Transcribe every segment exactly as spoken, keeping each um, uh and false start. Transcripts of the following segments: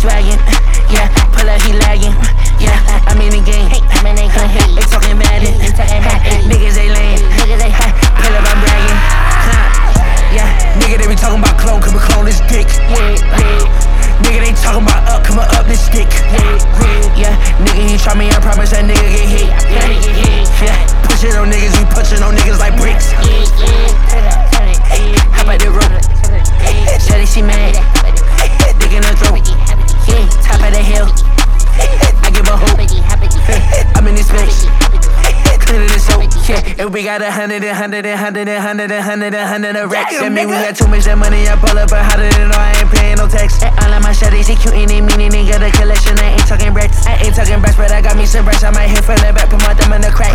swaggin'. Yeah, pull up, he lagging. Yeah, I'm in the game. I'm in the game. They talking bad. Niggas they lame. Niggas they high. Pull up, I'm bragging. Yeah, nigga they be talking about clone, come and clone this dick. Yeah, yeah. Nigga they talking about up, come up this dick. Yeah, yeah. Nigga he try me, I promise that nigga get hit. Yeah, yeah. Push it on niggas, we pushing on niggas like bricks. How about the rope? Shawty she mad. Dick in her throat. Yeah, top of the hill. I give a hope. I'm in this bitch. Cleaner than soap. Yeah, and we got a hundred and hundred and hundred and hundred and hundred and hundred of racks. That mean we got too much that money. I pull up a hundred and know I ain't paying no tax. All of my shawties, he cute and they meaning they got a collection. I ain't talking brats. I ain't talking brats, but I got me some brats. I might hit from the back, put my thumb in the crack.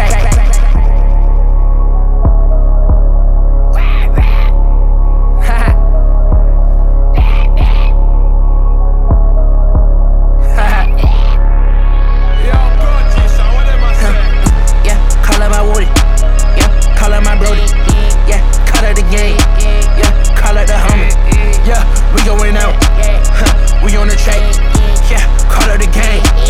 We going out, huh, we on the track, yeah, call her the gang.